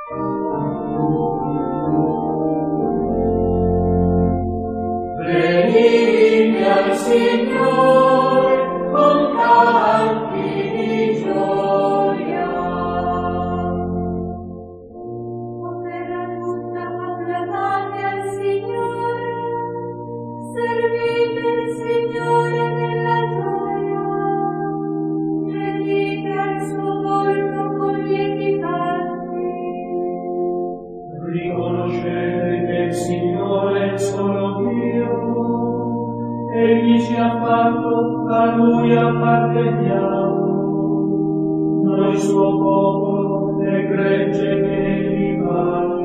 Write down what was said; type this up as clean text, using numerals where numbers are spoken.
Venite al Signore con canti di gioia. O terra tutta acclamate al Signore, servite il Signore nella gioia, venite al suo volto con lieti canti. Riconoscete che il Signore è solo Dio, Egli ci ha fatto, a Lui apparteniamo, noi suo popolo e gregge che Egli va.